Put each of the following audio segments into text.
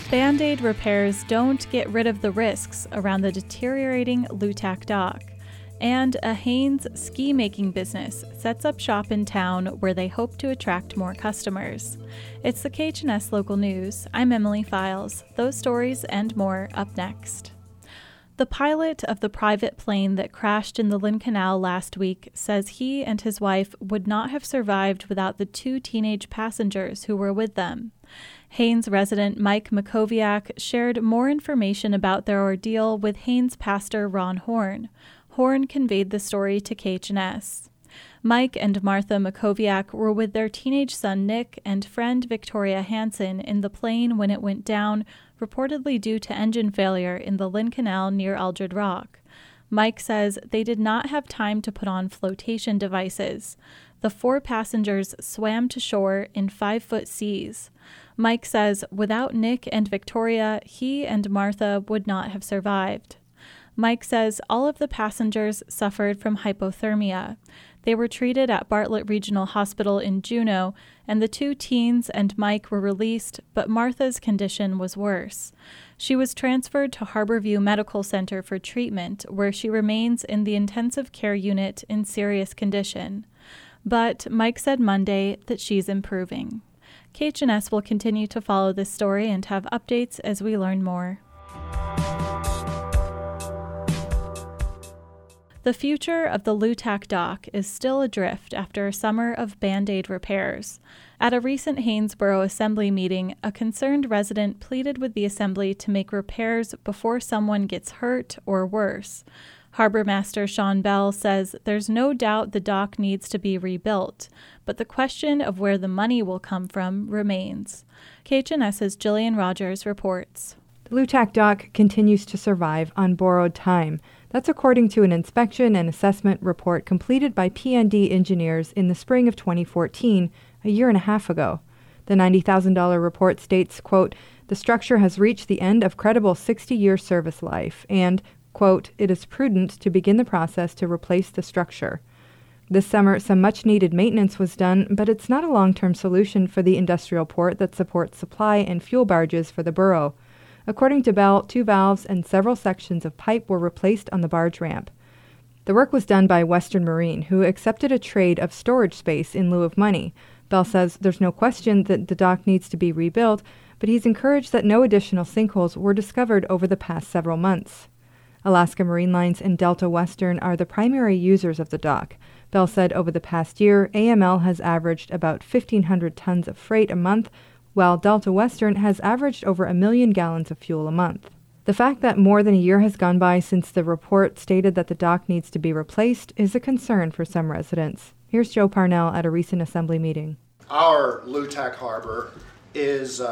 Band-Aid repairs don't get rid of the risks around the deteriorating Lutak dock. And a Hanes ski-making business sets up shop in town where they hope to attract more customers. It's the KHNS Local News. I'm Emily Files. Those stories and more up next. The pilot of the private plane that crashed in the Lynn Canal last week says he and his wife would not have survived without the 2 teenage passengers who were with them. Hanes resident Mike Makoviak shared more information about their ordeal with Hanes pastor Ron Horn. Horn conveyed the story to KHNS. Mike and Martha Makoviak were with their teenage son Nick and friend Victoria Hansen in the plane when it went down, reportedly due to engine failure in the Lynn Canal near Aldred Rock. Mike says they did not have time to put on flotation devices. The 4 passengers swam to shore in 5-foot seas. Mike says without Nick and Victoria, he and Martha would not have survived. Mike says all of the passengers suffered from hypothermia. They were treated at Bartlett Regional Hospital in Juneau, and the 2 teens and Mike were released, but Martha's condition was worse. She was transferred to Harborview Medical Center for treatment, where she remains in the intensive care unit in serious condition. But Mike said Monday that she's improving. KHNS will continue to follow this story and have updates as we learn more. The future of the Lutak dock is still adrift after a summer of Band-Aid repairs. At a recent Hanesboro Assembly meeting, a concerned resident pleaded with the Assembly to make repairs before someone gets hurt or worse. Harbor Master Sean Bell says there's no doubt the dock needs to be rebuilt, but the question of where the money will come from remains. KHNS's Jillian Rogers reports. The Lutak dock continues to survive on borrowed time. That's according to an inspection and assessment report completed by P&D engineers in the spring of 2014, a year and a half ago. The $90,000 report states, quote, "The structure has reached the end of credible 60-year service life," and, quote, "It is prudent to begin the process to replace the structure." This summer, some much-needed maintenance was done, but it's not a long-term solution for the industrial port that supports supply and fuel barges for the borough. According to Bell, 2 valves and several sections of pipe were replaced on the barge ramp. The work was done by Western Marine, who accepted a trade of storage space in lieu of money. Bell says there's no question that the dock needs to be rebuilt, but he's encouraged that no additional sinkholes were discovered over the past several months. Alaska Marine Lines and Delta Western are the primary users of the dock. Bell said over the past year, AML has averaged about 1,500 tons of freight a month, while Delta Western has averaged over 1 million gallons of fuel a month. The fact that more than a year has gone by since the report stated that the dock needs to be replaced is a concern for some residents. Here's Joe Parnell at a recent Assembly meeting. Our Lutak Harbor is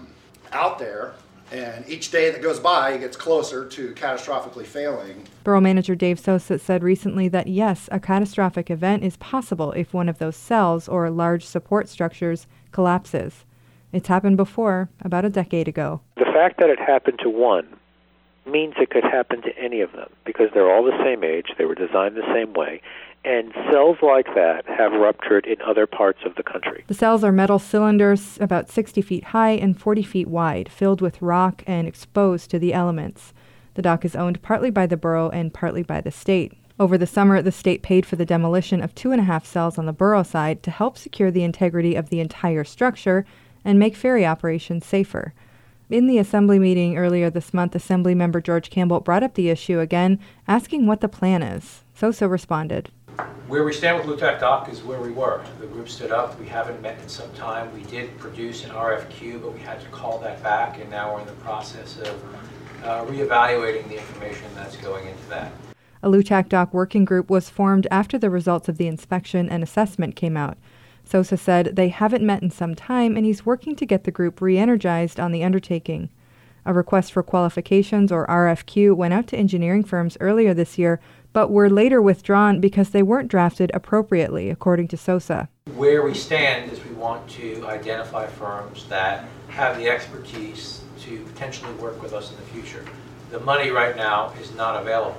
out there, and each day that goes by, it gets closer to catastrophically failing. Borough Manager Dave Sosa said recently that yes, a catastrophic event is possible if one of those cells or large support structures collapses. It's happened before, about a decade ago. The fact that it happened to one means it could happen to any of them because they're all the same age, they were designed the same way, and cells like that have ruptured in other parts of the country. The cells are metal cylinders about 60 feet high and 40 feet wide, filled with rock and exposed to the elements. The dock is owned partly by the borough and partly by the state. Over the summer, the state paid for the demolition of 2.5 cells on the borough side to help secure the integrity of the entire structure and make ferry operations safer. In the Assembly meeting earlier this month, Assembly member George Campbell brought up the issue again, asking what the plan is. Sosa responded. Where we stand with Lutak Dock is where we were. The group stood up. We haven't met in some time. We did produce an RFQ, but we had to call that back, and now we're in the process of reevaluating the information that's going into that. A Lutak Dock working group was formed after the results of the inspection and assessment came out. Sosa said they haven't met in some time, and he's working to get the group re-energized on the undertaking. A request for qualifications, or RFQ, went out to engineering firms earlier this year, but were later withdrawn because they weren't drafted appropriately, according to Sosa. Where we stand is we want to identify firms that have the expertise to potentially work with us in the future. The money right now is not available,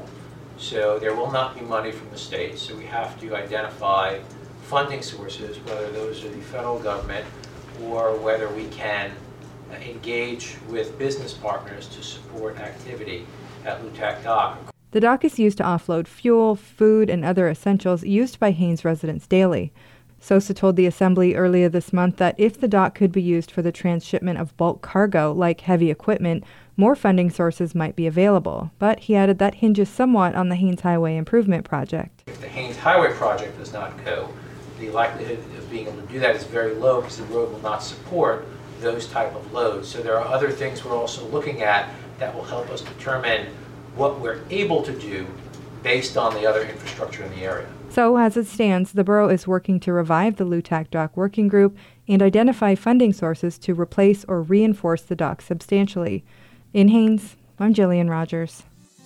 so there will not be money from the state, so we have to identify funding sources, whether those are the federal government or whether we can engage with business partners to support activity at Lutak Dock. The dock is used to offload fuel, food, and other essentials used by Haines residents daily. Sosa told the Assembly earlier this month that if the dock could be used for the transshipment of bulk cargo, like heavy equipment, more funding sources might be available. But he added that hinges somewhat on the Haines Highway Improvement Project. If the Haines Highway Project does not go, the likelihood of being able to do that is very low because the road will not support those type of loads. So there are other things we're also looking at that will help us determine what we're able to do based on the other infrastructure in the area. So, as it stands, the borough is working to revive the Lutak Dock Working Group and identify funding sources to replace or reinforce the dock substantially. In Haines, I'm Jillian Rogers.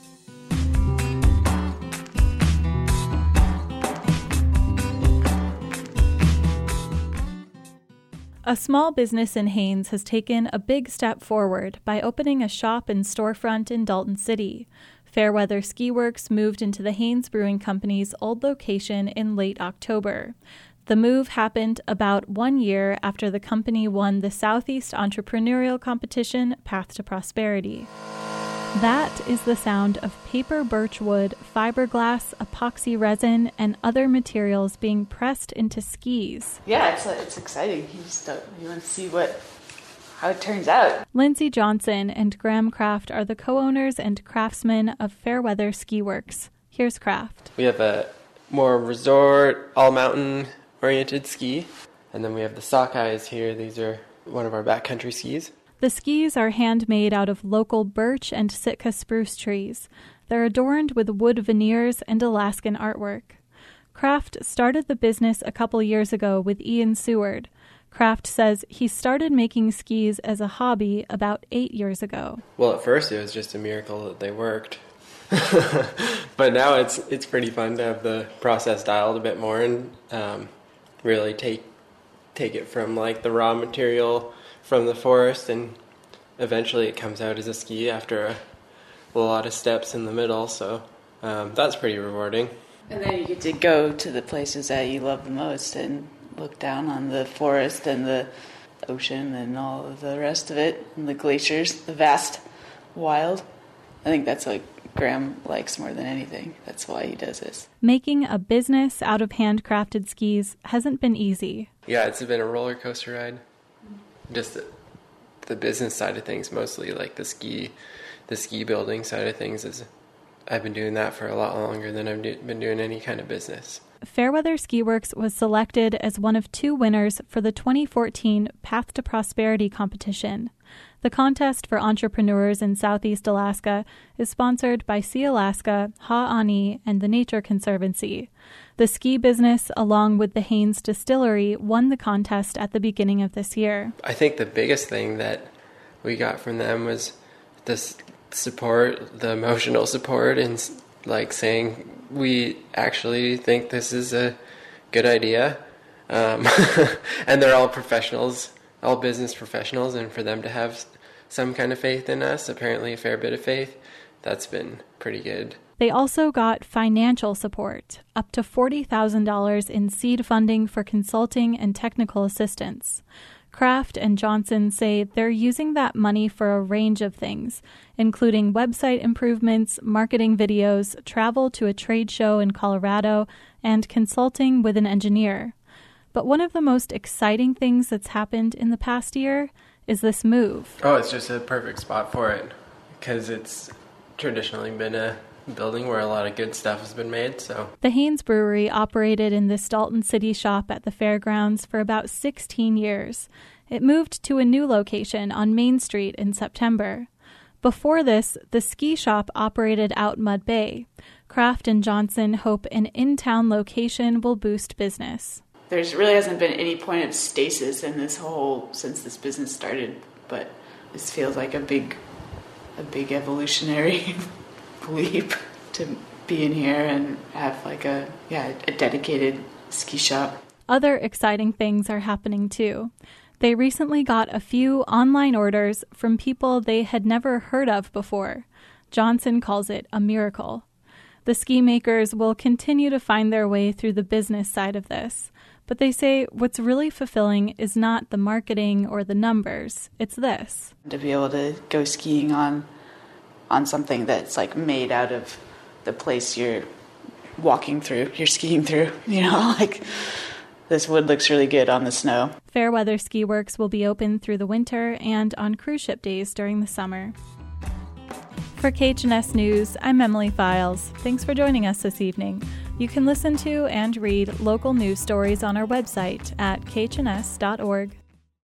A small business in Haines has taken a big step forward by opening a shop and storefront in Dalton City. Fairweather Ski Works moved into the Haines Brewing Company's old location in late October. The move happened about 1 year after the company won the Southeast Entrepreneurial Competition Path to Prosperity. That is the sound of paper birchwood, fiberglass, epoxy resin, and other materials being pressed into skis. Yeah, it's exciting. You want to see how it turns out. Lindsay Johnson and Graham Kraft are the co-owners and craftsmen of Fairweather Ski Works. Here's Kraft. We have a more resort, all-mountain oriented ski, and then we have the Sockeyes here. These are one of our backcountry skis. The skis are handmade out of local birch and Sitka spruce trees. They're adorned with wood veneers and Alaskan artwork. Kraft started the business a couple years ago with Ian Seward. Kraft says he started making skis as a hobby about 8 years ago. Well, at first it was just a miracle that they worked. But now it's pretty fun to have the process dialed a bit more and really take it from like the raw material from the forest, and eventually it comes out as a ski after a lot of steps in the middle, so that's pretty rewarding. And then you get to go to the places that you love the most and look down on the forest and the ocean and all of the rest of it, and the glaciers, the vast wild. I think that's what Graham likes more than anything. That's why he does this. Making a business out of handcrafted skis hasn't been easy. Yeah, it's been a roller coaster ride. Just the business side of things, mostly like the ski building side of things, is I've been doing that for a lot longer than I've been doing any kind of business. Fairweather Ski Works was selected as one of 2 winners for the 2014 Path to Prosperity competition. The contest for entrepreneurs in Southeast Alaska is sponsored by Sea Alaska, Ha'ani, and the Nature Conservancy. The ski business, along with the Haines Distillery, won the contest at the beginning of this year. I think the biggest thing that we got from them was this support, the emotional support, and like saying, we actually think this is a good idea. And they're all professionals, all business professionals, and for them to have some kind of faith in us, apparently a fair bit of faith, that's been pretty good. They also got financial support, up to $40,000 in seed funding for consulting and technical assistance. Kraft and Johnson say they're using that money for a range of things, including website improvements, marketing videos, travel to a trade show in Colorado, and consulting with an engineer. But one of the most exciting things that's happened in the past year is this move. Oh, it's just a perfect spot for it, because it's traditionally been a building where a lot of good stuff has been made. So the Haines Brewery operated in this Dalton City shop at the fairgrounds for about 16 years. It moved to a new location on Main Street in September. Before this, the ski shop operated out Mud Bay. Kraft and Johnson hope an in-town location will boost business. There really hasn't been any point of stasis in this since this business started, but this feels like a big evolutionary leap to be in here and have like a dedicated ski shop. Other exciting things are happening too. They recently got a few online orders from people they had never heard of before. Johnson calls it a miracle. The ski makers will continue to find their way through the business side of this, But they say what's really fulfilling is not the marketing or the numbers. It's this. To be able to go skiing on something that's like made out of the place you're skiing through, like this wood looks really good on the snow. Fairweather Ski Works will be open through the winter and on cruise ship days during the summer. For KHNS News, I'm Emily Files. Thanks for joining us this evening. You can listen to and read local news stories on our website at khns.org.